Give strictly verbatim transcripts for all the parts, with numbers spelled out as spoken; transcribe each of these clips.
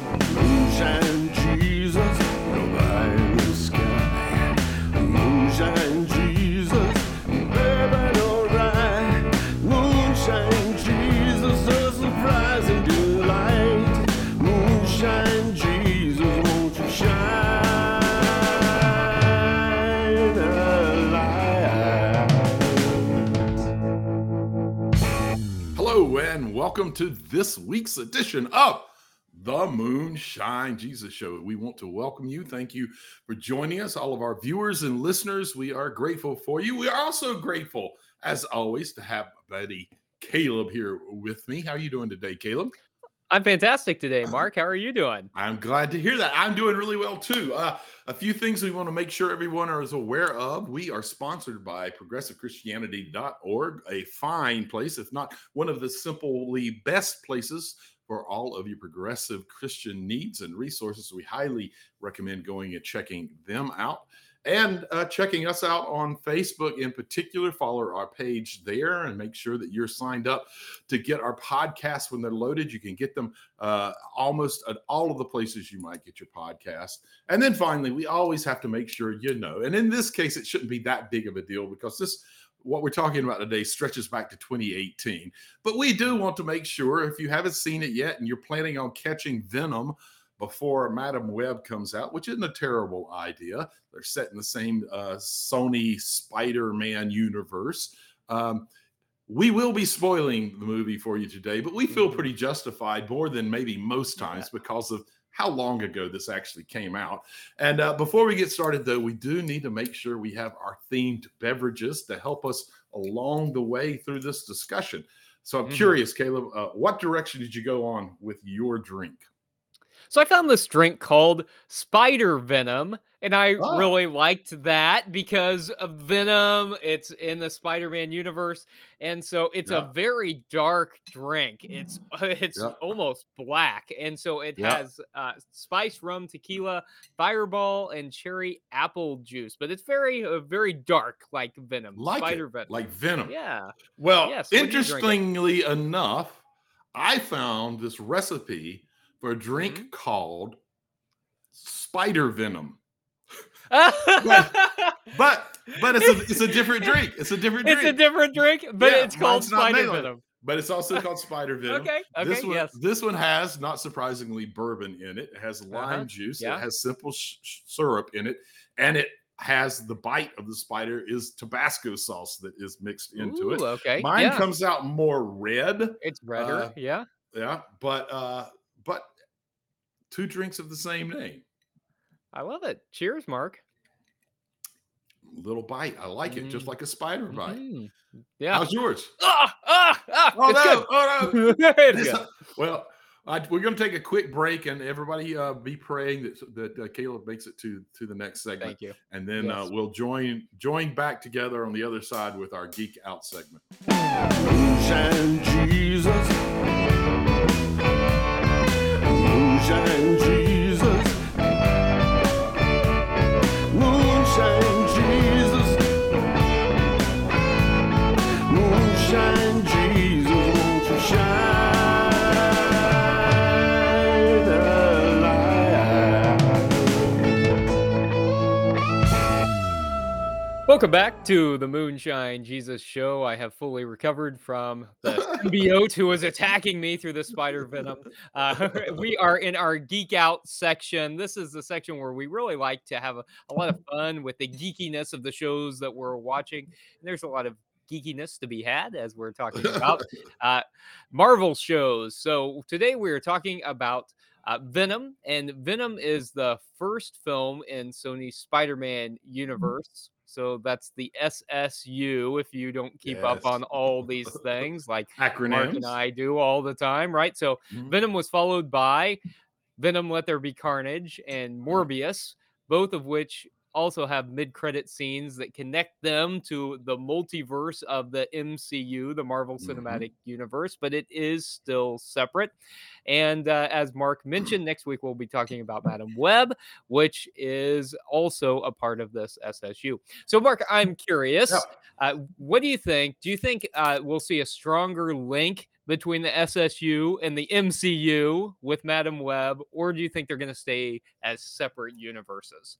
Moonshine Jesus, you're high in the sky. Moonshine Jesus, baby, alright. Moonshine Jesus, a surprising delight. Moonshine Jesus, won't you shine a light? Hello, and welcome to this week's edition of the Moonshine Jesus Show. We want to welcome you. Thank you for joining us, all of our viewers and listeners. We are grateful for you. We are also grateful, as always, to have buddy Caleb here with me. How are you doing today, Caleb? I'm fantastic today, Mark. How are you doing? I'm glad to hear that. I'm doing really well, too. Uh, a few things we want to make sure everyone is aware of. We are sponsored by progressive christianity dot org, a fine place, if not one of the simply best places for all of your progressive Christian needs and resources. We highly recommend going and checking them out. And uh, checking us out on Facebook in particular. Follow our page there and make sure that you're signed up to get our podcasts when they're loaded. You can get them uh, almost at all of the places you might get your podcast. And then finally, we always have to make sure you know. And in this case, it shouldn't be that big of a deal because this what we're talking about today stretches back to twenty eighteen. But we do want to make sure, if you haven't seen it yet and you're planning on catching Venom before Madam Web comes out, which isn't a terrible idea. They're set in the same uh, Sony Spider-Man universe. Um, we will be spoiling the movie for you today, but we feel pretty justified, more than maybe most times, because of how long ago this actually came out. And uh, before we get started, though, we do need to make sure we have our themed beverages to help us along the way through this discussion. So I'm mm-hmm. curious, Caleb, uh, what direction did you go on with your drink? So I found this drink called Spider Venom, and I oh. really liked that because of Venom. It's in the Spider-Man universe, and so it's yeah. a very dark drink. It's it's yeah. almost black, and so it yeah. has uh, spice rum, tequila, fireball, and cherry apple juice. But it's very uh, very dark, like Venom, like Spider it, Venom, like Venom. Yeah. Well, yes, interestingly enough, I found this recipe for a drink mm-hmm. called Spider Venom. but, but but it's a it's a different drink. It's a different drink. It's a different drink, but yeah, it's called Spider Venom. But it's also called Spider Venom. okay, okay, this one, yes. This one has, not surprisingly, bourbon in it. It has lime uh-huh. juice. Yeah. It has simple sh- sh- syrup in it, and it has the bite of the spider is Tabasco sauce that is mixed into Ooh, it. Okay, mine yeah. comes out more red. It's redder, uh, yeah, yeah. But uh, but. Two drinks of the same name. I love it. Cheers, Mark. Little bite. I like it, just like a spider bite. Mm. Yeah. How's yours? Ah, ah, ah. Oh, it's no. good. Oh, no. it's good. Well, I, we're going to take a quick break, and everybody uh, be praying that that uh, Caleb makes it to to the next segment. Thank you. And then yes. uh, we'll join join back together on the other side with our Geek Out segment. Moonshine Jesus. Moonshine Jesus. Moonshine Jesus. Moonshine Jesus, won't you shine a light? Welcome back to the Moonshine Jesus Show. I have fully recovered from the symbiote who was attacking me through the spider venom. Uh, we are in our Geek Out section. This is the section where we really like to have a, a lot of fun with the geekiness of the shows that we're watching. And there's a lot of geekiness to be had as we're talking about uh, Marvel shows. So today we're talking about Uh, Venom, and Venom is the first film in Sony's Spider-Man universe. So that's the S S U, if you don't keep Yes. up on all these things, like Acronyms. Mark and I do all the time, right? So Mhm. Venom was followed by Venom Let There Be Carnage and Morbius, both of which also have mid-credit scenes that connect them to the multiverse of the M C U, the Marvel Cinematic mm-hmm. Universe, but it is still separate. And uh, as Mark mentioned, next week we'll be talking about Madam Web, which is also a part of this S S U. So, Mark, I'm curious, yeah. uh, what do you think? Do you think uh, we'll see a stronger link between the S S U and the M C U with Madam Web, or do you think they're going to stay as separate universes?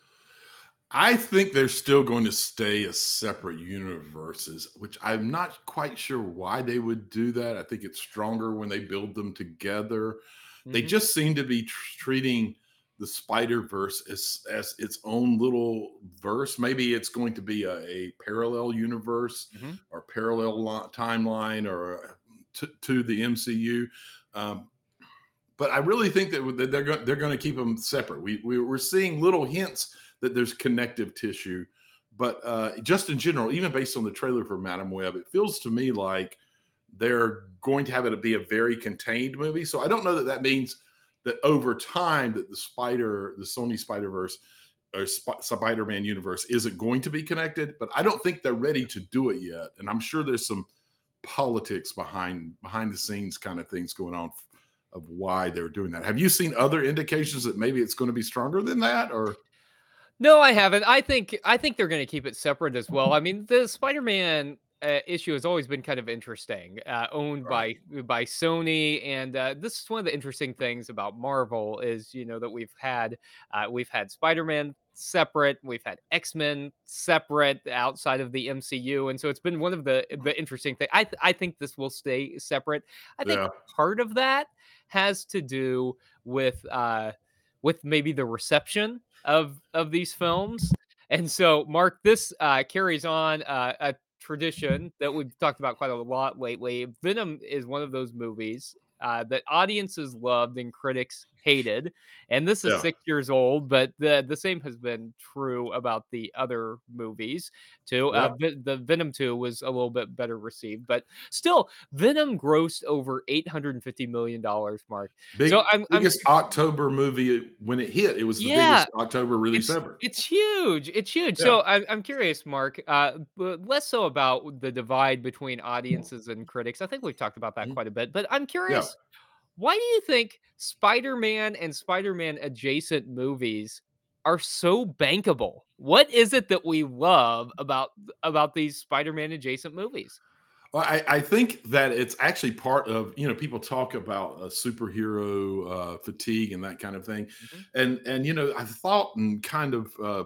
I think they're still going to stay as separate universes, which I'm not quite sure why they would do that. I think it's stronger when they build them together. They Hmm. just seem to be tr- treating the Spider Verse as as its own little verse. Maybe it's going to be a, a parallel universe Hmm. or parallel li- timeline or uh, to, to the M C U. Um, but I really think that that they're going they're going to keep them separate. We, we we're seeing little hints that there's connective tissue, but uh, just in general, even based on the trailer for Madam Web, it feels to me like they're going to have it be a very contained movie. So I don't know that that means that over time that the Spider, the Sony Spider Verse or Sp- Spider Man universe isn't going to be connected. But I don't think they're ready to do it yet, and I'm sure there's some politics behind behind the scenes kind of things going on of why they're doing that. Have you seen other indications that maybe it's going to be stronger than that? Or No, I haven't. I think I think they're going to keep it separate as well. I mean, the Spider-Man uh, issue has always been kind of interesting, uh, owned right? by by Sony, and uh, this is one of the interesting things about Marvel is you know that we've had uh, we've had Spider-Man separate, we've had X-Men separate outside of the M C U, and so it's been one of the the interesting things. I th- I think this will stay separate. I think Yeah, part of that has to do with uh, with maybe the reception of of these films. And so, Mark, this uh, carries on uh, a tradition that we've talked about quite a lot lately. Venom is one of those movies uh, that audiences loved and critics hated. And this is yeah, six years old, but the the same has been true about the other movies too. Uh, yeah. Ve- the Venom two was a little bit better received, but still, Venom grossed over eight hundred fifty million dollars, Mark. So Big I'm I'm biggest October movie when it hit. It was the yeah, biggest October release it's ever. it's huge, it's huge. Yeah. So I'm I'm curious, Mark, uh, but less so about the divide between audiences and critics. I think we've talked about that Mhm. quite a bit, but I'm Yeah. curious, why do you think Spider-Man and Spider-Man adjacent movies are so bankable? What is it that we love about about these Spider-Man adjacent movies? Well, I, I think that it's actually part of, you know, people talk about uh, superhero uh, fatigue and that kind of thing. Mhm. And, and, you know, I've thought and kind of uh,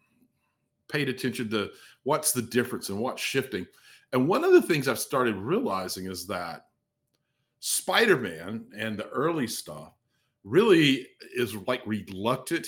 paid attention to what's the difference and what's shifting. And one of the things I've started realizing is that Spider-Man and the early stuff really is like reluctant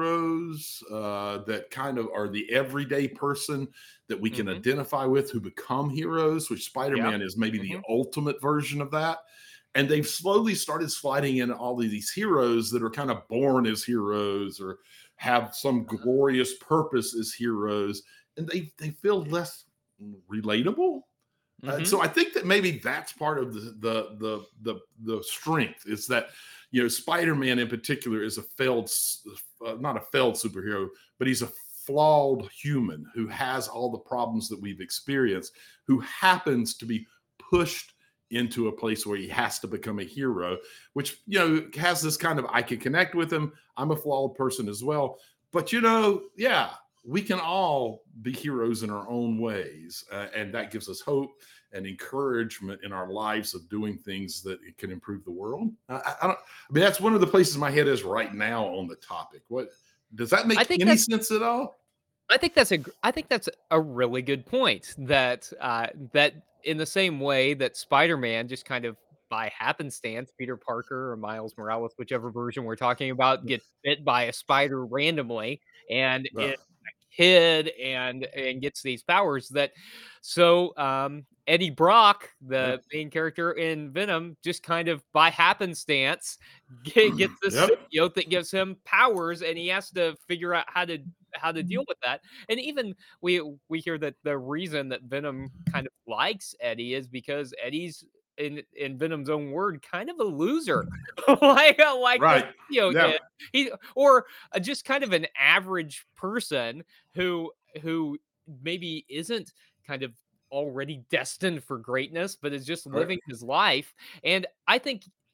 heroes uh, that kind of are the everyday person that we can Mhm. identify with who become heroes, which Yeah. Spider-Man is maybe the Mhm. ultimate version of that. And they've slowly started sliding in all of these heroes that are kind of born as heroes or have some glorious purpose as heroes, and they they feel less relatable. Uh, Mhm. so I think that maybe that's part of the the the the, the strength is that, you know, Spider-Man in particular is a failed, uh, not a failed superhero, but he's a flawed human who has all the problems that we've experienced, who happens to be pushed into a place where he has to become a hero, which, you know, has this kind of, I can connect with him. I'm a flawed person as well. But, you know, yeah, we can all be heroes in our own ways. Uh, and that gives us hope and encouragement in our lives of doing things that can improve the world. I, I don't. I mean, that's one of the places my head is right now on the topic. What does that I make think any that's sense at all? I think that's a gr I think that's a really good point that, uh, that in the same way that Spider-Man just kind of by happenstance, Peter Parker or Miles Morales, whichever version we're talking about, gets bit by a spider randomly and Yeah, is a kid and and gets these powers that so, um, Eddie Brock, yeah, the main character in Venom, just kind of by happenstance get gets this yep, symbiote that gives him powers, and he has to figure out how to how to deal with that. And even we we hear that the reason that Venom kind of likes Eddie is because Eddie's in in Venom's own word, kind of a loser, like uh, like this right, symbiote yeah, is. He or uh, just kind of an average person who who maybe isn't kind of already destined for greatness, but is just right, living his life. And I think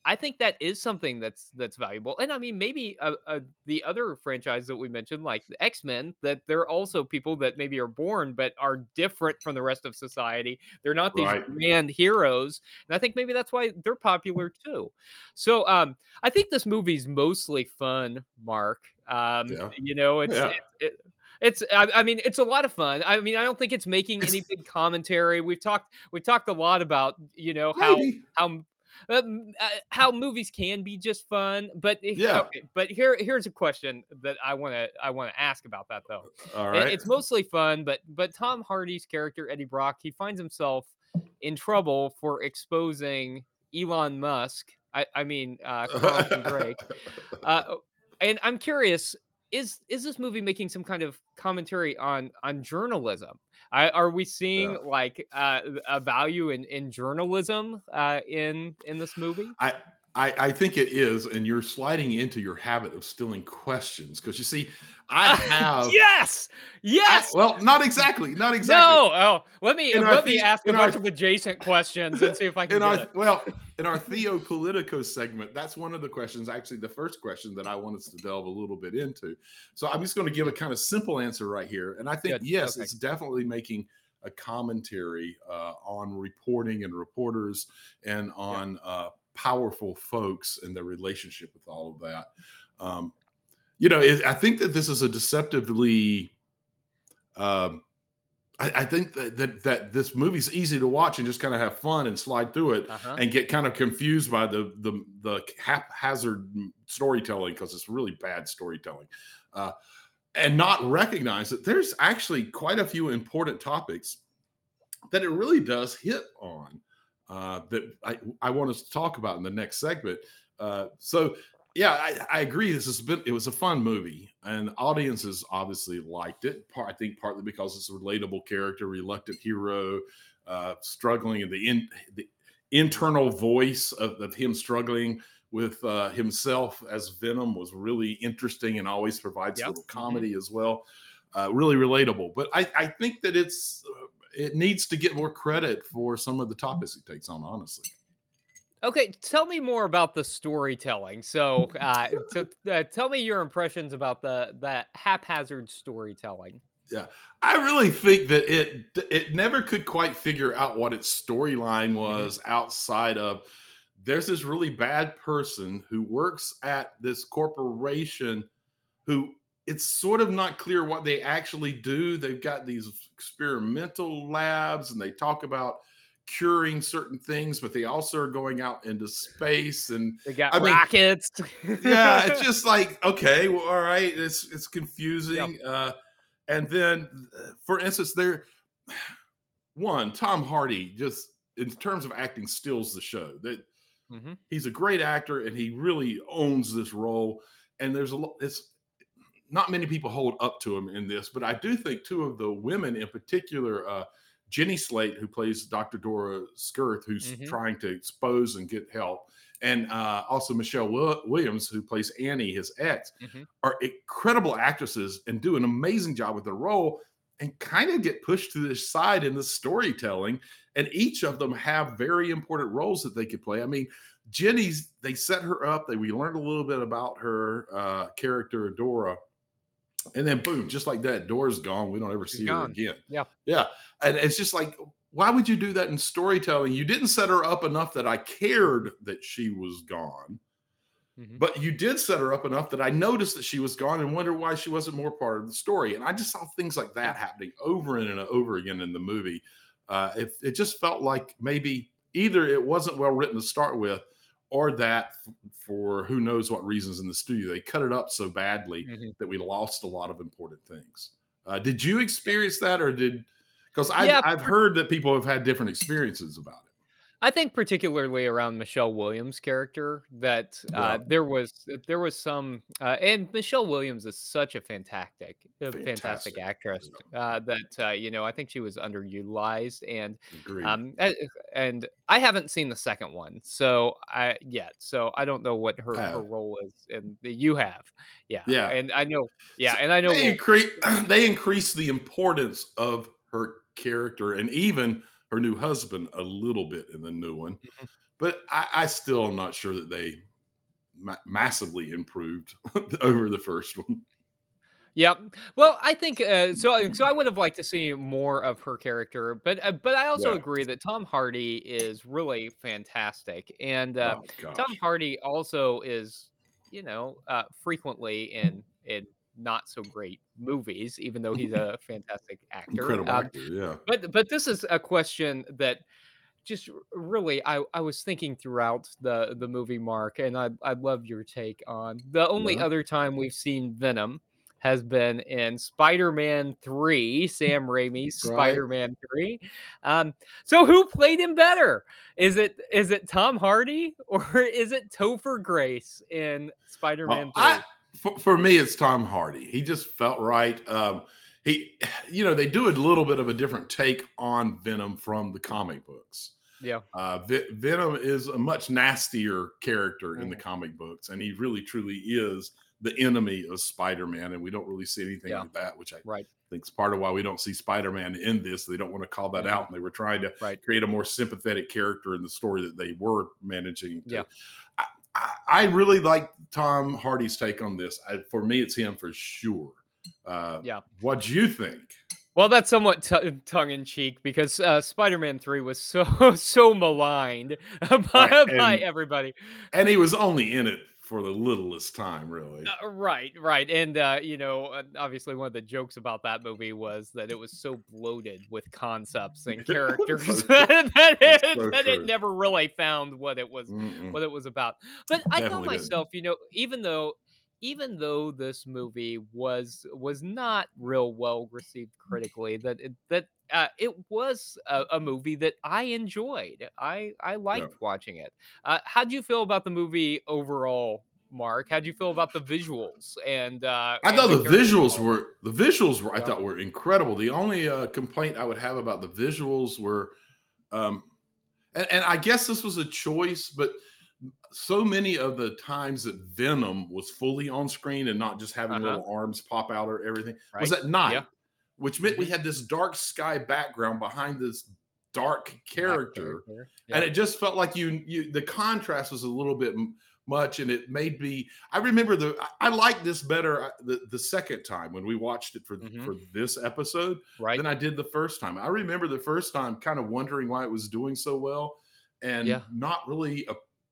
I think that is something that's that's valuable. And I mean, maybe uh, uh, the other franchise that we mentioned, like the X-Men, that they're also people that maybe are born but are different from the rest of society. They're not these Right. grand heroes, and I think maybe that's why they're popular too. So, um, I think this movie's mostly fun, Mark. Um, Yeah. you know, it's Yeah. it, it, it's I, I mean, it's a lot of fun. I mean, I don't think it's making any It's big commentary. We've talked we've talked a lot about, you know, how maybe. how um, uh, how movies can be just fun, but if- Yeah. okay, but here here's a question that I want to I want to ask about that though. All It- right. It's mostly fun, but but Tom Hardy's character Eddie Brock, he finds himself in trouble for exposing Elon Musk. I I mean uh, Carlton Drake. Uh, and I'm curious, is is this movie making some kind of commentary on on journalism? I, are we Yeah. seeing like uh, a value in in journalism uh, in in this movie? I, I I think it is, and you're sliding into your habit of stealing questions because you see, I have Yes, I, yes. well, not exactly, not exactly. No. Oh, let me In our let me the- ask a in our- bunch of adjacent questions and see if I can In get our it. well, in our Theo Politico segment, that's one of the questions. Actually, the first question that I want us to delve a little bit into. So I'm just going to give a kind of simple answer right here, and I think Good. yes, Okay. it's definitely making a commentary uh, on reporting and reporters and on uh, powerful folks and their relationship with all of that. Um, you know, it, I think that this is a deceptively. Um, I, I think that, that that this movie's easy to watch and just kind of have fun and slide through it Uh-huh. and get kind of confused by the the the haphazard storytelling because it's really bad storytelling, uh, and not recognize that there's actually quite a few important topics that it really does hit on uh, that I, I want us to talk about in the next segment. Uh, so yeah, I, I agree. This has been it was a fun movie, and audiences obviously liked it. Part, I think partly because it's a relatable character, reluctant hero, uh, struggling, and the in the internal voice of, of him struggling with uh, himself as Venom was really interesting and always provides a Yep. little Mhm. comedy as well. Uh, really relatable. But I, I think that it's uh, it needs to get more credit for some of the topics it takes on, honestly. Okay, tell me more about the storytelling. So, uh, to, uh, tell me your impressions about the that haphazard storytelling. Yeah, I really think that it it never could quite figure out what its storyline was outside of there's this really bad person who works at this corporation who it's sort of not clear what they actually do. They've got these experimental labs and they talk about curing certain things, but they also are going out into space. And They got I mean, rockets. yeah, it's just like, okay, well, all right, it's it's Yep. confusing. Uh, and then, uh, for instance, there one Tom Hardy just in terms of acting steals the show. That Mhm. he's a great actor and he really owns this role. And there's a lot. It's not many people hold up to him in this, but I do think two of the women in particular, uh, Jenny Slate, who plays Doctor Dora Skirth, who's Mhm. trying to expose and get help, and uh, also Michelle Wil- Williams, who plays Annie, his ex, Mhm. are incredible actresses and do an amazing job with their role and kind of get pushed to the side in the storytelling. And each of them have very important roles that they could play. I mean, Jenny's, they set her up. They we learned a little bit about her uh, character, Dora. And then boom, just like that, Dora's gone. We don't ever She's see her gone. again. Yeah. Yeah. And it's just like, why would you do that in storytelling? You didn't set her up enough that I cared that she was gone, Mhm. but you did set her up enough that I noticed that she was gone and wondered why she wasn't more part of the story. And I just saw things like that happening over and over again in the movie. Uh, it, it just felt like maybe either it wasn't well written to start with, or that f- for who knows what reasons in the studio, they cut it up so badly Mhm. that we lost a lot of important things. Uh, did you experience that, or did because I've Yeah, I've heard that people have had different experiences about it. I think particularly around Michelle Williams' character that Yeah, uh, there was there was some uh, and Michelle Williams is such a fantastic a fantastic fantastic. actress uh, that uh, you know I think she was underutilized and Agreed. um a- and I haven't seen the second one so I yet so I don't know what her I her have. role is and you have yeah Yeah. and I know yeah So and I know they we'll, increase they increase the importance of her character and even her new husband a little bit in the new one. but I, I still am not sure that they ma- massively improved over the first one. Yep. Well, I think uh, so. So I would have liked to see more of her character, but uh, but I also Yeah. agree that Tom Hardy is really fantastic, and uh, Oh Tom gosh, Hardy also is, you know, uh, frequently in in not so great movies, even though he's a fantastic actor. incredible Um, actor. Yeah. but but this is a question that just r- really I, I was thinking throughout the the movie, Mark, and I I love your take on the only Yeah. other time we've seen Venom has been in Spider-Man three, Sam Raimi's Right. Spider-Man three. Um, so who played him better? Is it is it Tom Hardy or is it Topher Grace in Well, Spider-Man I three? for, for me, it's Tom Hardy. He just felt right. Um, he, you know, they do a little bit of a different take on Venom from the comic books. Yeah. Uh, Ve- Venom is a much nastier character in the Mhm. comic books, and he really truly is the enemy of Spider-Man, and we don't really see anything Yeah. like that, which I Right. think is part of why we don't see Spider-Man in this. They don't want to call that Mhm. out, and they were trying to Right. create a more sympathetic character in the story that they were managing to. Yeah. I, I, I really like Tom Hardy's take on this. I, for me, it's him for sure. Uh, Yeah. what do you think? Well, that's somewhat t- tongue in cheek because uh, Spider-Man three was so so maligned by, Right, by and everybody. and he was only in it for the littlest time, really. Uh, right, right, and uh, you know, uh, obviously, one of the jokes about that movie was that it was so bloated with concepts and characters So true. that, that, It's it, so that it true. never really found what it was Mm-mm. what it was about. But I thought Definitely didn't. myself, you know, even though even though this movie was was not real well received critically, that it, that uh, it was a, a movie that I enjoyed. I I Yeah. liked watching it. Uh, how'd you feel about the movie overall, Mark? How'd you feel about the visuals and uh, I and thought the the character visuals development? were the visuals were I Yeah. thought were incredible. The only uh, complaint I would have about the visuals were, um, and, and I guess this was a choice, but so many of the times that Venom was fully on screen and not just having Uh-huh. little arms pop out or everything was Right? at night, Yeah. which meant we Mhm. had this dark sky background behind this dark Black character, character. and Yeah. it just felt like you you the contrast was a little bit m- much, and it made me. I remember the I, I liked this better uh, the the second time when we watched it for Mhm. for this episode Right. than I did the first time. I remember the first time kind of wondering why it was doing so well, and Yeah. not really uh,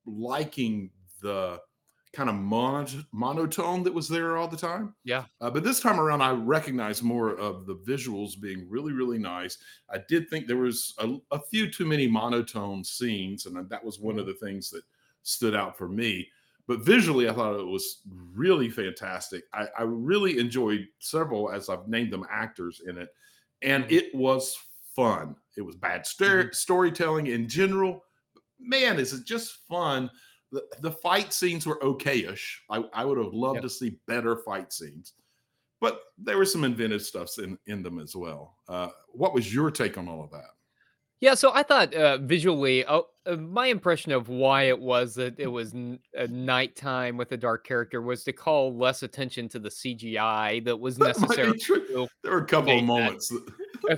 liking the kind of mono- monotone that was there all the time. Yeah. Uh, but this time around, I recognize more of the visuals being really, really nice. I did think there was a, a few too many monotone scenes, and that was one of the things that stood out for me. But visually, I thought it was really fantastic. I, I really enjoyed several, as I've named them, actors in it, and Mhm. it was fun. It was bad sto- storytelling in general. Man, is it just fun? The, the fight scenes were okay-ish. I, I would have loved Yeah. to see better fight scenes, but there were some inventive stuffs in, in them as well. Uh, what was your take on all of that? Yeah, so I thought uh, visually, uh, uh, my impression of why it was that it was n- a nighttime with a dark character was to call less attention to the C G I that was That might necessary be true. to There were a couple of make that. moments. that-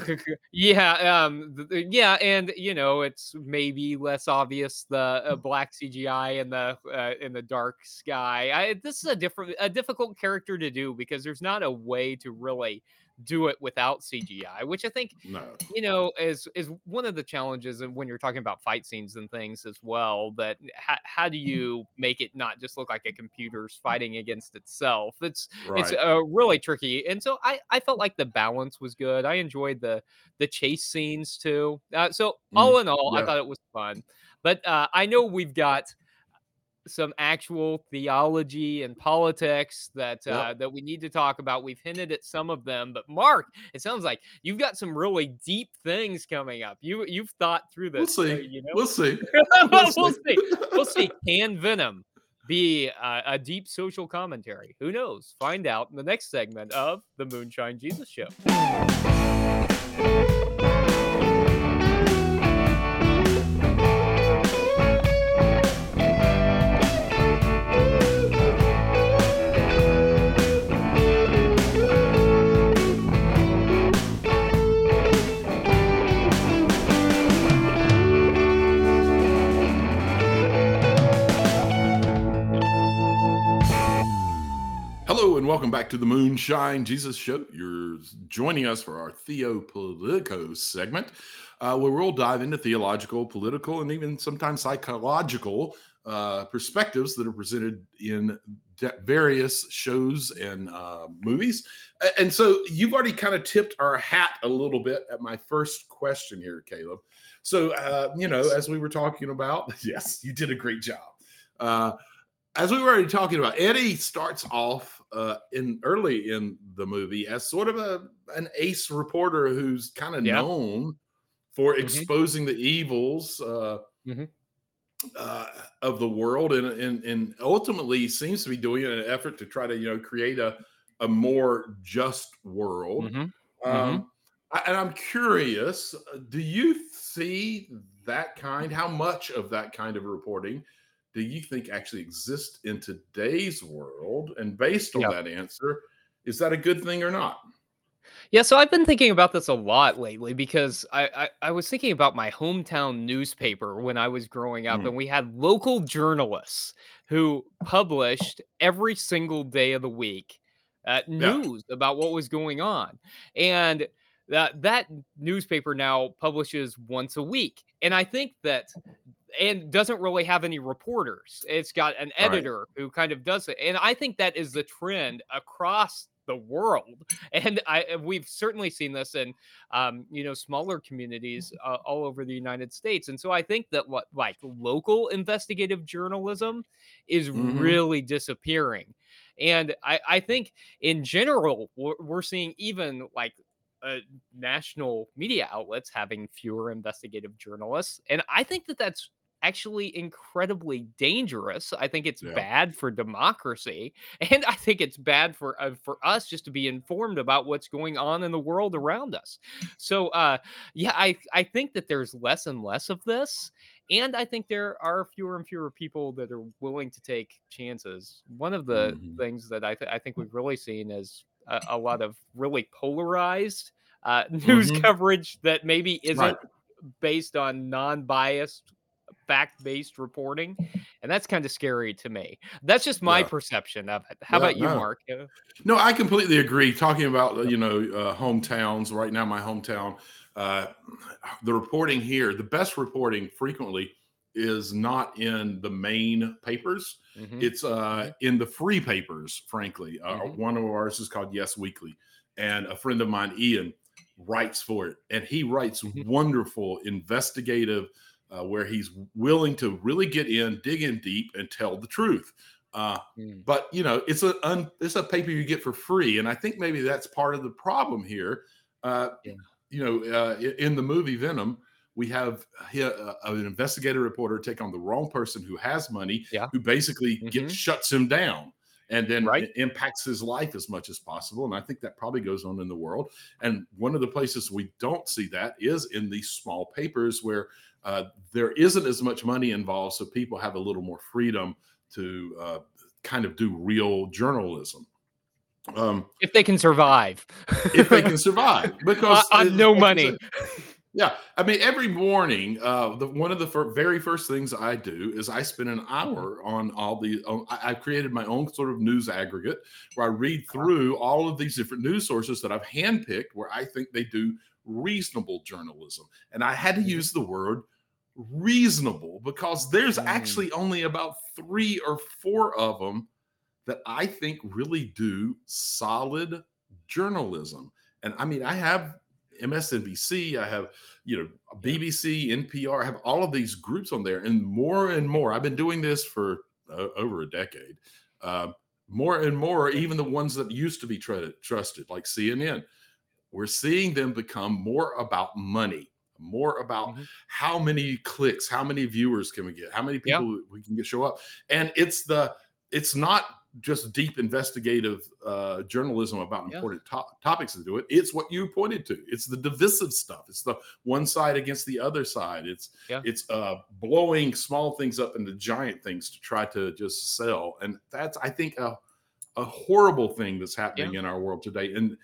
yeah, um, th- th- yeah, and you know, it's maybe less obvious the uh, black C G I in the uh, in the dark sky. I, this is a different, a difficult character to do because there's not a way to really do it without C G I, which I think no. you know is is one of the challenges and when you're talking about fight scenes and things as well. That how, how do you make it not just look like a computer's fighting against itself? It's it's Right. uh, really tricky, and so I I felt like the balance was good. I enjoyed the the chase scenes too. Uh, so Mm, all in all, I yeah. thought it was fun. But uh, I know we've got some actual theology and politics that Yep. uh, that we need to talk about. We've hinted at some of them, but Mark, it sounds like you've got some really deep things coming up. You you've thought through We'll this, uh, see. you know. We'll see. we'll We'll see. see. We'll see. Can Venom be uh, a deep social commentary? Who knows? Find out in the next segment of the Moonshine Jesus Show. Hello and welcome back to the Moonshine Jesus Show. You're joining us for our Theopolitico segment, uh, where we'll dive into theological, political, and even sometimes psychological uh, perspectives that are presented in de- various shows and uh, movies. A- And so you've already kind of tipped our hat a little bit at my first question here, Caleb. So, uh, you know, as we were talking about, yes, you did a great job. Uh, as we were already talking about, Eddie starts off uh, in early in the movie as sort of a an ace reporter who's kind of Yeah. known for Mhm. exposing the evils uh, Mhm. uh, of the world, and, and and ultimately seems to be doing it in an effort to try to you know create a a more just world. Mhm. Mhm. Um, I, and I'm curious, uh, do you see that kind? How much of that kind of reporting do you think actually exists in today's world? And based on Yeah. that answer, is that a good thing or not? Yeah, so I've been thinking about this a lot lately because I, I I was thinking about my hometown newspaper when I was growing up, Mm, and we had local journalists who published every single day of the week uh, yeah, news about what was going on, and that that newspaper now publishes once a week, and I think that and doesn't really have any reporters. It's got an right. editor who kind of does it. And I think that is the trend across the world. And I and we've certainly seen this in um, you know, smaller communities uh, all over the United States. And so I think that what like local investigative journalism is Hmm. really disappearing. And I, I think in general, we're, we're seeing even like uh, national media outlets having fewer investigative journalists. And I think that that's actually incredibly dangerous. I think it's Yeah. bad for democracy, and I think it's bad for uh, for us just to be informed about what's going on in the world around us. So, uh, yeah, I I think that there's less and less of this, and I think there are fewer and fewer people that are willing to take chances. One of the Hmm. things that I th- I think we've really seen is a, a lot of really polarized uh, news Hmm. coverage that maybe Right. isn't based on non-biased fact-based reporting, and that's kind of scary to me. That's just my Yeah. perception of it. How Yeah. about you, No. Mark? Uh, No, I completely agree. Talking about uh, Yep. you know uh, hometowns right now, my hometown, uh, the reporting here, the best reporting frequently is not in the main papers. Mhm, It's uh, mhm, in the free papers. Frankly, uh, mhm, one of ours is called Yes Weekly, and a friend of mine, Ian, writes for it, and he writes mhm. wonderful investigative, uh, where he's willing to really get in, dig in deep, and tell the truth. Uh, Mm. but you know it's a un, it's a paper you get for free, and I think maybe that's part of the problem here. uh Yeah. you know uh, in the movie Venom, we have uh, an investigative reporter take on the wrong person who has money, Yeah. who basically gets Mhm. shuts him down and then Right. it impacts his life as much as possible. And I think that probably goes on in the world, and one of the places we don't see that is in these small papers where uh, there isn't as much money involved, so people have a little more freedom to uh, kind of do real journalism, um, If they can survive. if they can survive. On Because, on it's no like you said, money. yeah, I mean, every morning, uh, the, one of the fir- very first things I do is I spend an Mhm. hour on all the. On, I, I've created my own sort of news aggregate where I read Uh, through all of these different news sources that I've handpicked, where I think they do reasonable journalism, and I had to mhm. use the word reasonable because there's Mm. actually only about three or four of them that I think really do solid journalism. And I mean, I have M S N B C, I have, you know, Yeah. B B C, N P R, I have all of these groups on there, and more and more. I've been doing this for uh, over a decade. Uh, more and more, even the ones that used to be tr- trusted, like C N N, we're seeing them become more about money, more about Mhm. how many clicks, how many viewers can we get, how many Yeah. people we can get show up. And it's the it's not just deep investigative uh, journalism about Yeah. important to- topics to do it. It's what you pointed to. It's the divisive stuff. It's the one side against the other side. It's Yeah. it's uh, blowing small things up into giant things to try to just sell. And that's, I think, a a horrible thing that's Yeah. happening in our world today. And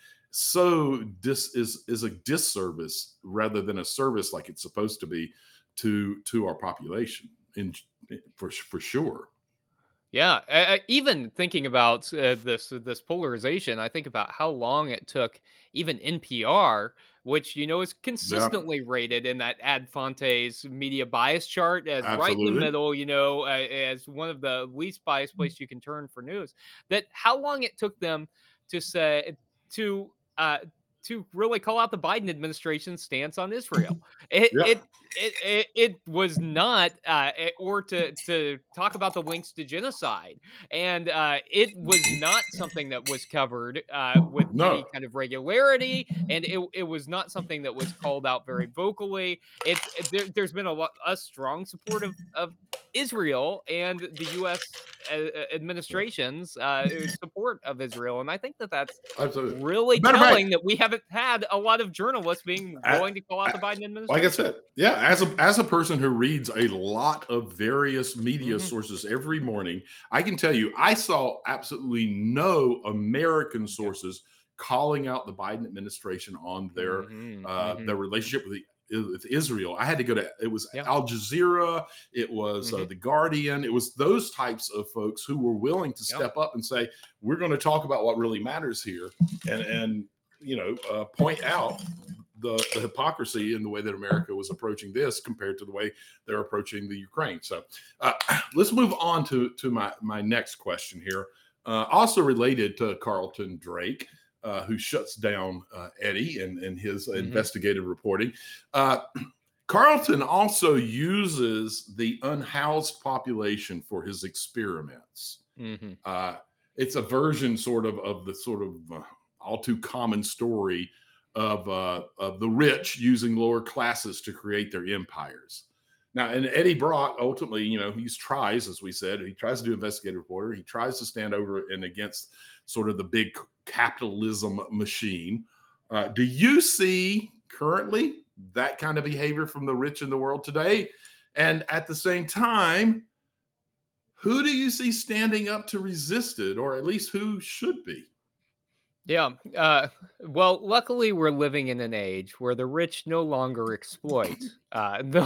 so this is is a disservice rather than a service like it's supposed to be to to our population in for for sure. Yeah, uh, uh, even thinking about uh, this this polarization, I think about how long it took even N P R, which you know is Yeah, consistently rated in that Ad Fontes media bias chart as right in the absolutely. middle, you know, uh, as one of the least biased place you can turn for news. That how long it took them to say to uh, to really call out the Biden administration's stance on Israel. It Yeah, it it it, it was not, uh, eh, or to to talk about the links to genocide, and uh, it was not something that was covered uh, with any no, kind of regularity, and it it was not something that was called out very vocally. It's it, there, there's been a lot a strong support of of Israel and the U S administration's uh, support of Israel, and I think that that's absolutely. really Matter of fact, telling that we haven't had a lot of journalists being I, willing to call out I, the Biden like I administration. said, yeah, as a as a person who reads a lot of various media Mhm, sources every morning, I can tell you I saw absolutely no American yeah. sources calling out the Biden administration on their Mhm, uh, their mhm, relationship with, the, with Israel. I had to go to it was yeah, Al Jazeera, it was uh, mhm, the Guardian, it was those types of folks who were willing to yep, step up and say we're going to talk about what really matters here, and and you know uh, point out the, the hypocrisy in the way that America was approaching this compared to the way they're approaching the Ukraine. So uh, let's move on to, to my, my next question here. Uh, also related to Carlton Drake, uh, who shuts down uh, Eddie and, and his mhm, investigative reporting. Uh, Carlton also uses the unhoused population for his experiments. mhm, Uh, it's a version sort of of the sort of uh, all too common story of uh, of the rich using lower classes to create their empires. Now, and Eddie Brock ultimately, you know, he tries, as we said, he tries to do investigative reporter. He tries to stand over and against sort of the big capitalism machine. Uh, do you see currently that kind of behavior from the rich in the world today? And at the same time, who do you see standing up to resist it, or at least who should be? yeah. Uh, well, luckily, we're living in an age where the rich no longer exploit. Uh, no,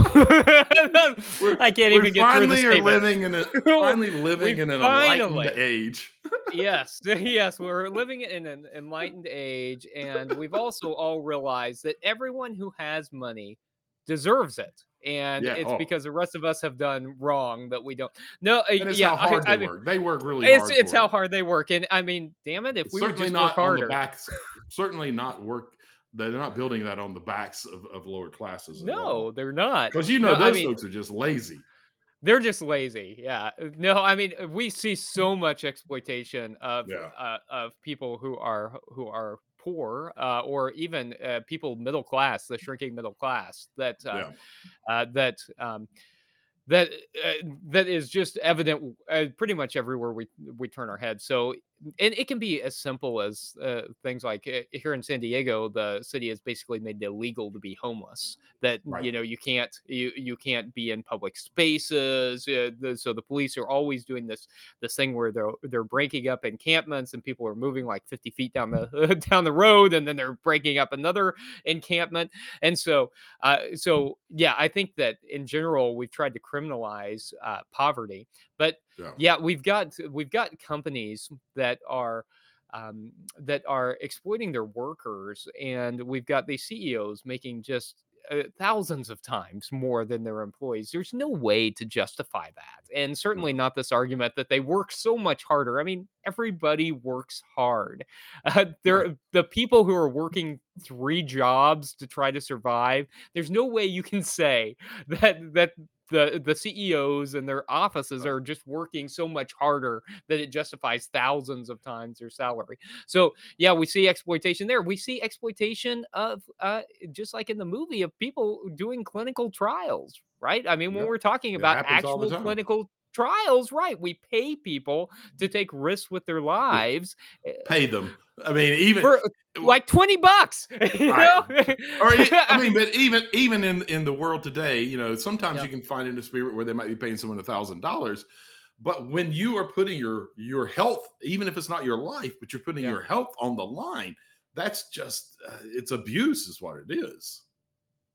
We're I can't we even get through the finally are statement. living in a finally living we in an enlightened finally, age. yes, yes, we're living in an enlightened age, and we've also all realized that everyone who has money deserves it, and Yeah. it's Oh, because the rest of us have done wrong that we don't. No, uh, and it's yeah, how I, hard they I mean, work. They work really it's hard it's for how it. hard they work, and I mean, damn it, if It's we would certainly just work not on the harder. backs. Certainly not work. They're not building that on the backs of, of lower classes at all. No, they're not. Because you No, know I those mean, folks are just lazy. they're just lazy. Yeah. Uh, No, I mean, uh, we see so much exploitation of Yeah. uh, of people who are who are poor, uh, or even uh, people middle class, the shrinking middle class. That uh, Yeah. uh, that um, that uh, that is just evident uh, pretty much everywhere we we turn our heads. So, and it can be as simple as uh, things like uh, here in San Diego, the city has basically made it illegal to be homeless. That Right. you know you can't you you can't be in public spaces. Uh, the, so the police are always doing this this thing where they're they're breaking up encampments and people are moving like fifty feet down the down the road, and then they're breaking up another encampment. And so uh, so yeah, I think that in general we've tried to criminalize uh, poverty, but Yeah. yeah, we've got we've got companies that are um, that are exploiting their workers, and we've got these C E Os making just uh, thousands of times more than their employees. There's no way to justify that, and certainly No. not this argument that they work so much harder. I mean, everybody works hard. Uh, Yeah. they're the people who are working three jobs to try to survive. There's no way you can say that that the the C E Os and their offices No. are just working so much harder that it justifies thousands of times their salary. So yeah, we see exploitation there. We see exploitation of uh, just like in the movie of people doing clinical trials, right? I mean, when Yep. we're talking It about happens all the actual time. clinical trials, right? We pay people to take risks with their lives eh, Pay them. I mean, even for like twenty bucks, you right. know? Or it, I mean, but even even in in the world today, you know, sometimes Yeah, you can find in a spirit where they might be paying someone a thousand dollars, but when you are putting your your health, even if it's not your life, but you're putting yeah. your health on the line, that's just uh, it's abuse, is what it is.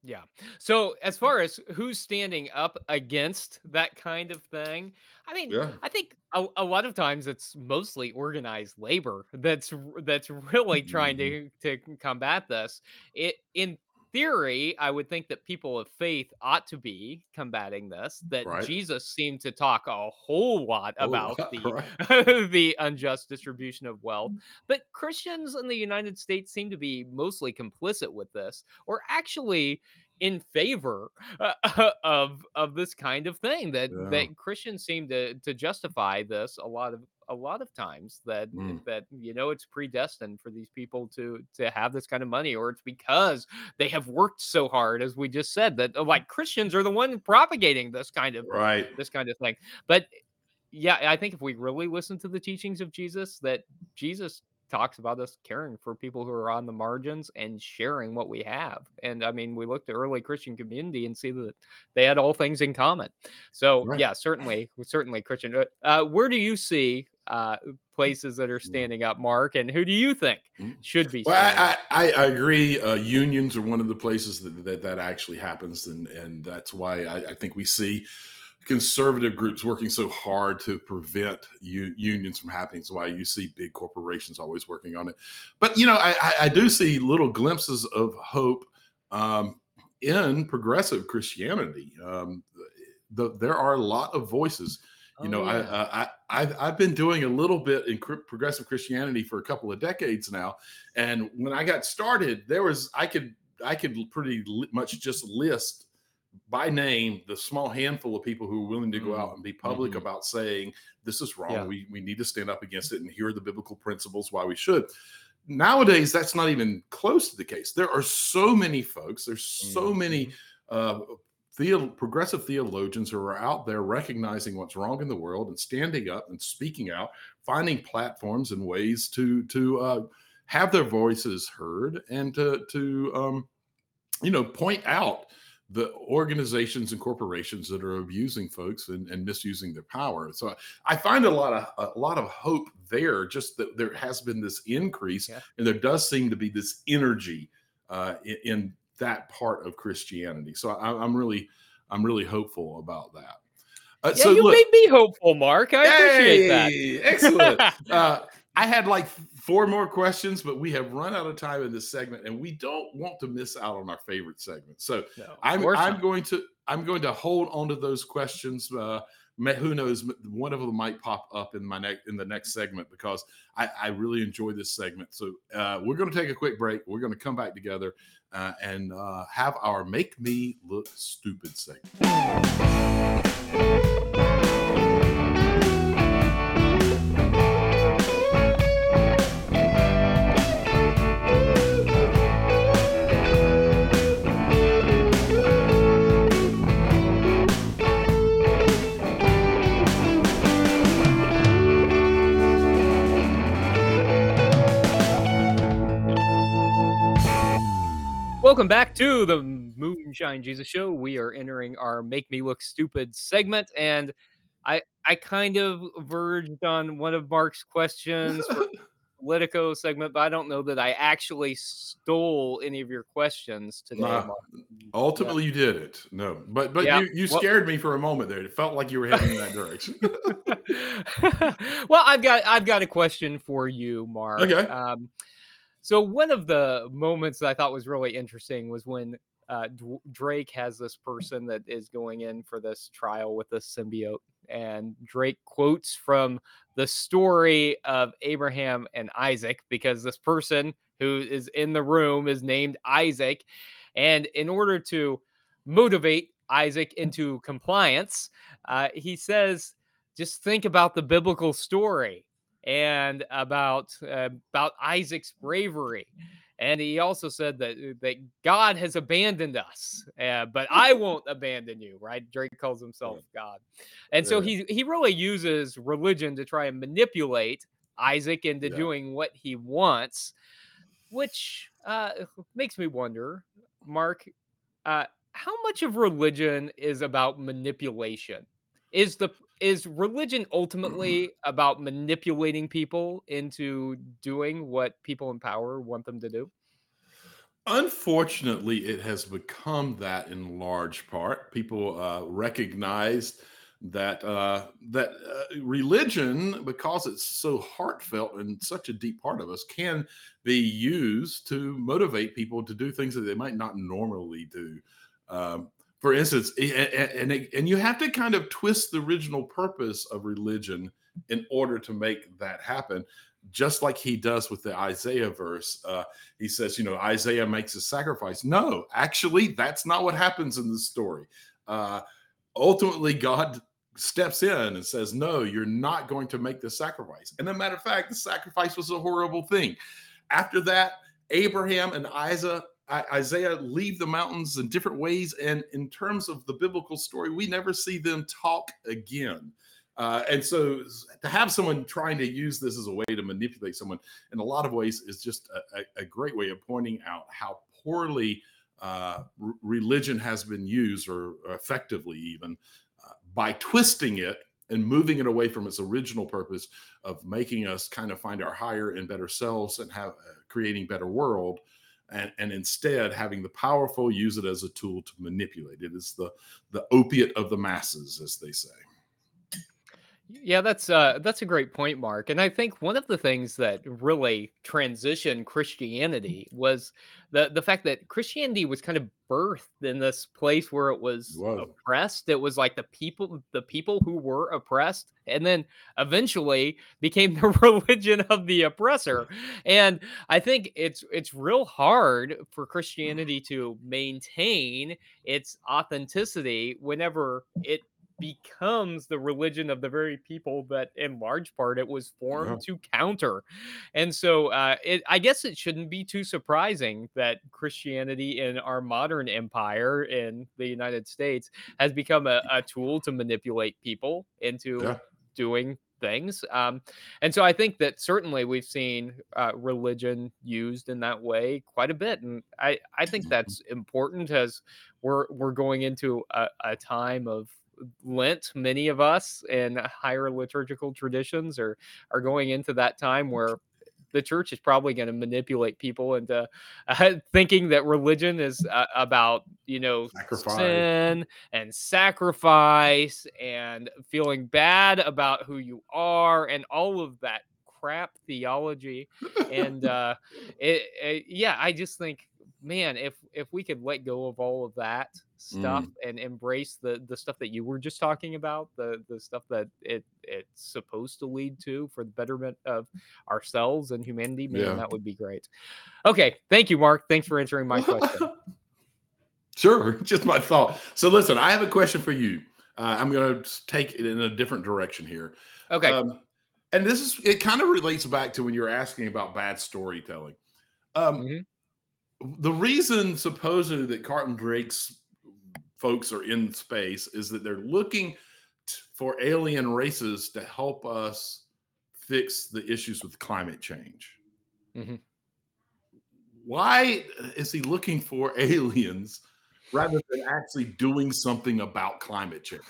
Yeah. So as far as who's standing up against that kind of thing, I mean, Yeah. I think a, a lot of times it's mostly organized labor that's r- that's really trying Mhm. to to combat this. It in theory, I would think that people of faith ought to be combating this. That Right. Jesus seemed to talk a whole lot Oh, about the right. the unjust distribution of wealth, but Christians in the United States seem to be mostly complicit with this, or actually in favor uh, of of this kind of thing that Yeah. that Christians seem to to justify this a lot of a lot of times that Mm. that you know it's predestined for these people to to have this kind of money, or it's because they have worked so hard, as we just said, that uh, like Christians are the one propagating this kind of Right. this kind of thing. But yeah, I think if we really listen to the teachings of Jesus, that Jesus talks about us caring for people who are on the margins and sharing what we have. And I mean, we look to early Christian community and see that they had all things in common. So Right. yeah, certainly, certainly Christian. Uh, uh, where do you see uh, places that are Yeah. standing up, Mark, and who do you think Mm. should be Well, standing I, up? I, I agree. Uh, unions are one of the places that that, that actually happens, and and that's why I, I think we see conservative groups working so hard to prevent u- unions from happening. It's why you see big corporations always working on it. But you know, I, I, I do see little glimpses of hope um, in progressive Christianity. Um, the, there are a lot of voices. You Oh know, I, yeah, uh, I I've, I've been doing a little bit in cr- progressive Christianity for a couple of decades now, and when I got started, there was I could I could pretty li- much just list by name the small handful of people who are willing to go out mm, and be public hmm, about saying this is wrong. yeah, We we need to stand up against it, and here are the biblical principles why we should. Nowadays, that's not even close to the case. There are so many folks. There's so many hmm, uh, theo- progressive theologians who are out there recognizing what's wrong in the world and standing up and speaking out, finding platforms and ways to to uh, have their voices heard and to to um, you know, point out the organizations and corporations that are abusing folks and, and misusing their power. So I find a lot of a lot of hope there. Just that there has been this increase, yeah. and there does seem to be this energy uh, in, in that part of Christianity. So I, I'm really I'm really hopeful about that. Uh, Yeah, so you look, made me hopeful, Mark. I appreciate that. Yay! Excellent. Uh, I had like four more questions, but we have run out of time in this segment, and we don't want to miss out on our favorite segment. So No, of I'm course I'm not. going to I'm going to hold on to those questions. Uh, may- who knows? One of them might pop up in my next in the next segment because I, I really enjoy this segment. So uh, we're going to take a quick break. We're going to come back together uh, and uh, have our "Make Me Look Stupid" segment. Welcome back to the Moonshine Jesus Show. We are entering our "Make Me Look Stupid" segment, and I I kind of verged on one of Mark's questions for Politico segment, but I don't know that I actually stole any of your questions today, Nah, Mark. Yeah, ultimately you did it. No, but but yeah. you you Well, scared me for a moment there. It felt like you were heading in that direction. well, I've got I've got a question for you, Mark. Okay. Um, so one of the moments that I thought was really interesting was when uh, D- Drake has this person that is going in for this trial with this symbiote, and Drake quotes from the story of Abraham and Isaac because this person who is in the room is named Isaac, and in order to motivate Isaac into compliance, uh, he says, "Just think about the biblical story." And about uh, about Isaac's bravery. And he also said that uh, that God has abandoned us, uh, but I won't abandon you. Right? Drake calls himself God, and so Yeah. he he really uses religion to try and manipulate Isaac into Yeah. doing what he wants, which uh, makes me wonder, Mark, uh, how much of religion is about manipulation? Is the is religion ultimately about manipulating people into doing what people in power want them to do? Unfortunately, it has become that in large part. People uh, recognized that uh, that uh, religion, because it's so heartfelt and such a deep part of us, can be used to motivate people to do things that they might not normally do. Um, for instance, a- a- and and, and you have to kind of twist the original purpose of religion in order to make that happen, just like he does with the Isaiah verse. Uh, he says, you know, Isaiah makes a sacrifice. No, actually, that's not what happens in the story. Uh, ultimately, God steps in and says, no, you're not going to make the sacrifice. And as a matter of fact, the sacrifice was a horrible thing. After that, Abraham and Isaac, Isaiah leave the mountains in different ways. And in terms of the biblical story, we never see them talk again. Uh, and so to have someone trying to use this as a way to manipulate someone in a lot of ways is just a, a, a great way of pointing out how poorly uh, r- religion has been used, or effectively even, uh, by twisting it and moving it away from its original purpose of making us kind of find our higher and better selves and have uh, creating better world. And, and instead having the powerful use it as a tool to manipulate. It is the the opiate of the masses, as they say. Yeah, that's uh that's a great point, Mark. And I think one of the things that really transitioned Christianity was the the fact that Christianity was kind of birthed in this place where it It was was. oppressed. It was like the people the people who were oppressed, and then eventually became the religion of the oppressor. And I think it's it's real hard for Christianity to maintain its authenticity whenever it becomes the religion of the very people that in large part it was Yeah. formed to counter. And so uh, it, I guess it shouldn't be too surprising that Christianity in our modern empire in the United States has become a, a tool to manipulate people into Yeah. doing things. Um, and so I think that certainly we've seen uh, religion used in that way quite a bit. And I, I think Mhm. that's important as we're we're going into a, a time of Lent. Many of us in higher liturgical traditions are are going into that time where the church is probably going to manipulate people into uh, thinking that religion is uh, about, you know, Sacrifice. sin and sacrifice and feeling bad about who you are and all of that crap theology. And uh it, it yeah, I just think, man, if if we could let go of all of that stuff Mm, and embrace the the stuff that you were just talking about, the the stuff that it it's supposed to lead to for the betterment of ourselves and humanity, man, yeah. that would be great. Okay, thank you, Mark. Thanks for answering my question. Sure. Just my thought. So listen, I have a question for you. Uh, I'm going to take it in a different direction here. Okay. Um, and this is, it kind of relates back to when you're asking about bad storytelling. Um, Mhm. the reason supposedly that Carlton Drake's folks are in space is that they're looking t- for alien races to help us fix the issues with climate change. Mhm. Why is he looking for aliens rather than actually doing something about climate change?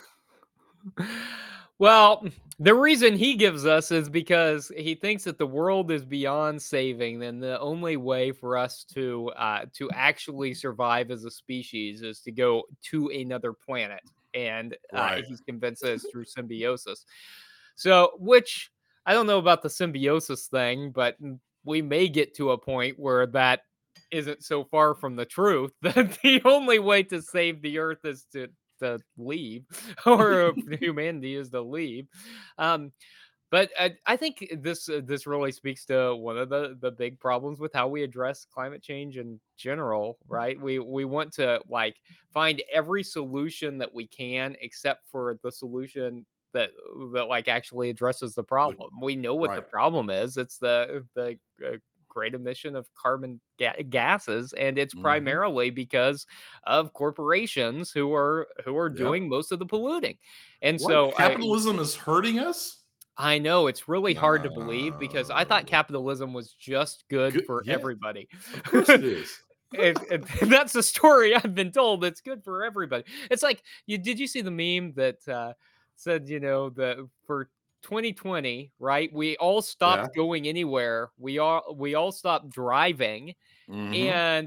Well, the reason he gives us is because he thinks that the world is beyond saving, and the only way for us to uh, to actually survive as a species is to go to another planet, and uh, Right. he's convinced that it's through symbiosis. So, which I don't know about the symbiosis thing, but mm, we may get to a point where that isn't so far from the truth that the only way to save the Earth is to to leave, or uh, humanity is to leave. Um, but I, I think this uh, this really speaks to one of the the big problems with how we address climate change in general, right? We we want to like find every solution that we can, except for the solution that that like actually addresses the The- problem. We know what the right. problem is. It's the the uh, great emission of carbon ga- gases, and it's Mhm. primarily because of corporations who are who are Yep. doing most of the polluting. And What? so I Capitalism is hurting us? I know it's really hard to believe because I thought No. capitalism was just good Good. for Yes, everybody. of course it is. It, it- that's the story I've been told. It's good for everybody. It's like you did you see the meme that uh, said, you know, the for twenty twenty, right? We all Yeah. stopped going anywhere. We all we all stopped driving, Mhm. and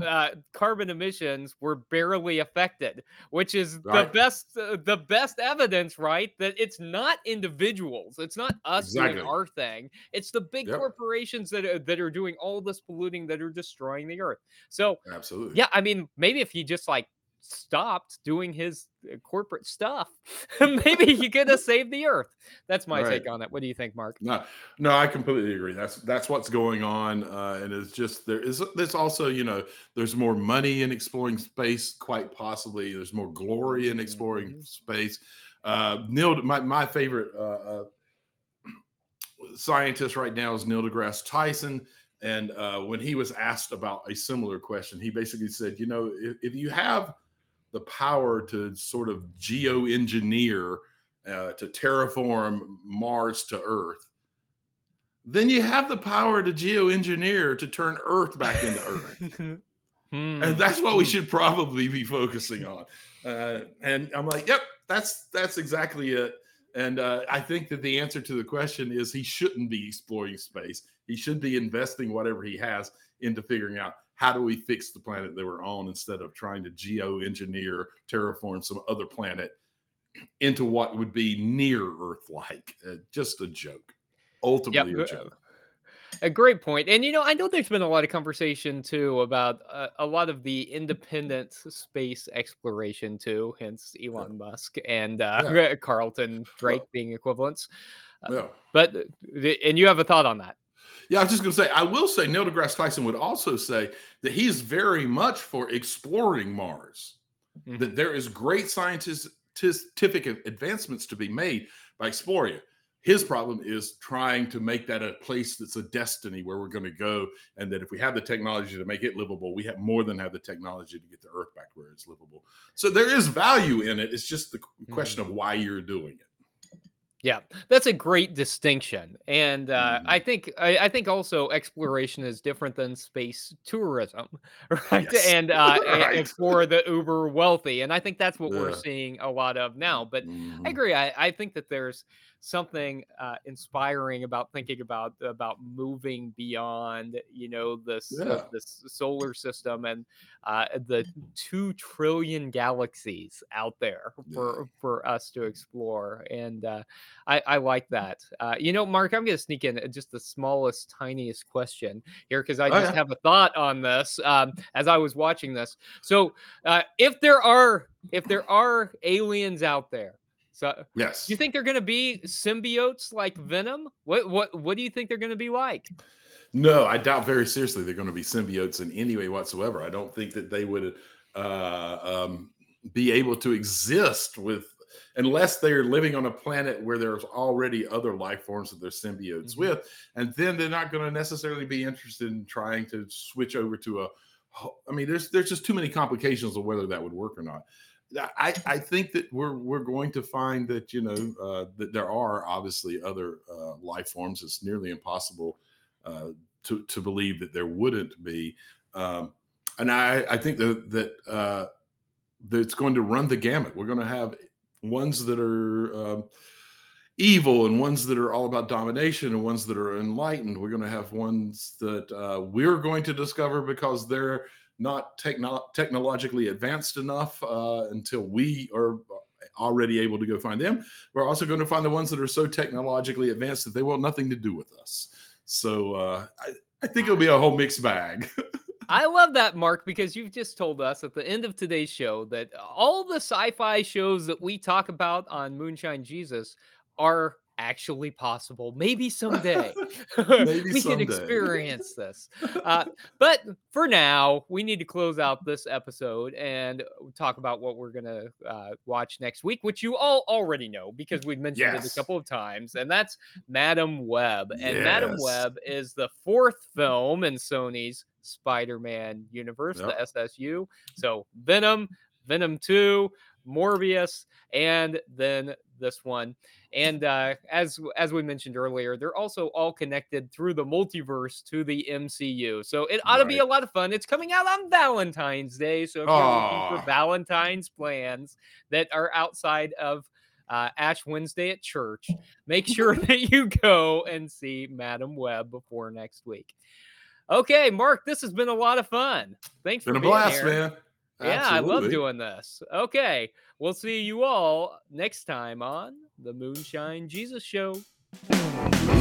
uh, carbon emissions were barely affected, which is the Right. best uh, the best evidence, right? That it's not individuals, it's not us doing Exactly. our thing. It's the big Yep. corporations that are, that are doing all this polluting that are destroying the earth. So Absolutely. yeah, I mean, maybe if he just like stopped doing his uh, corporate stuff, maybe he could have saved the earth. That's my Right. take on it. What do you think, Mark? No, no, I completely agree. That's that's what's going on, uh, and it's just there is there's also you know there's more money in exploring space, quite possibly. There's more glory in exploring Mhm. space. Uh, Neil, my my favorite uh, uh, scientist right now is Neil deGrasse Tyson, and uh, when he was asked about a similar question, he basically said, you know, if, if you have the power to sort of geoengineer, uh, to terraform Mars to Earth, then you have the power to geoengineer to turn Earth back into Earth. And Hmm. that's what we Hmm. should probably be focusing on. Uh, and I'm like, yep, that's that's exactly it. And uh, I think that the answer to the question is he shouldn't be exploring space. He should be investing whatever he has into figuring out how do we fix the planet that we're on instead of trying to geoengineer, terraform some other planet into what would be near Earth-like. Uh, just a joke. Yep. Ultimately a uh, joke. A great point. And, you know, I know there's been a lot of conversation too about uh, a lot of the independent space exploration too, hence Yeah. Elon Musk and uh, Yeah. Carlton Drake Well, being equivalents. Uh, yeah. but, uh, the- and you have a thought on that. Yeah, I was just going to say, I will say Neil deGrasse Tyson would also say that he's very much for exploring Mars, that Mhm. there is great scientific advancements to be made by exploring it. His problem is trying to make that a place that's a destiny where we're going to go, and that if we have the technology to make it livable, we have more than have the technology to get the Earth back where it's livable. So there is value in it. It's just the question of Mhm. why you're doing it. Yeah, that's a great distinction, and uh, I Mhm. think I, I think also exploration is different than space tourism, right? Yes. And uh, e- Right. it's for the uber wealthy, and I think that's what we're Yeah. seeing a lot of now. But I Mhm. agree. I, I think that there's something uh, inspiring about thinking about about moving beyond, you know, this uh, Yeah. this solar system and uh, the two trillion galaxies out there Yeah. for for us to explore, and uh, I, I like that. Uh, you know, Mark, I'm going to sneak in uh, just the smallest, tiniest question here because I Oh just yeah. have a thought on this um, as I was watching this. So, uh, if there are if there are aliens out there, so do you Yes. think they're going to be symbiotes like Venom? What what what do you think they're going to be like? No, I doubt very seriously they're going to be symbiotes in any way whatsoever. I don't think that they would uh, um, be able to exist with unless they're living on a planet where there's already other life forms that they're symbiotes Mhm. with, and then they're not going to necessarily be interested in trying to switch over to a. ho- I mean, there's there's just too many complications of whether that would work or not. I, I think that we're we're going to find that you know uh, that there are obviously other uh, life forms. It's nearly impossible uh, to to believe that there wouldn't be. Um, and I I think that that uh, that it's going to run the gamut. We're going to have ones that are um, evil and ones that are all about domination and ones that are enlightened. We're going to have ones that uh, we're going to discover because they're not techno- technologically advanced enough uh, until we are already able to go find them. We're also going to find the ones that are so technologically advanced that they want nothing to do with us. So uh, I, I think it'll be a whole mixed bag. I love that, Mark, because you've just told us at the end of today's show that all the sci fi shows that we talk about on Moonshine Jesus are actually possible. Maybe someday Maybe we can someday. experience this. Uh, but for now, we need to close out this episode and talk about what we're going to uh, watch next week, which you all already know because we've mentioned it a Yes. couple of times. And that's Madam Web. And Madam Yes. Web is the fourth film in Sony's Spider-Man universe, the Yep. S S U. So Venom, Venom two, Morbius, and then this one. And uh, as as we mentioned earlier, they're also all connected through the multiverse to the M C U. So it ought to be Right. a lot of fun. It's coming out on Valentine's Day. So if you're looking for Oh, Valentine's plans that are outside of uh, Ash Wednesday at church, make sure that you go and see Madam Web before next week. Okay, Mark, this has been a lot of fun. Thanks Been for a being blast, here. man. Yeah, I love Absolutely. doing this. Okay, we'll see you all next time on the Moonshine Jesus Show.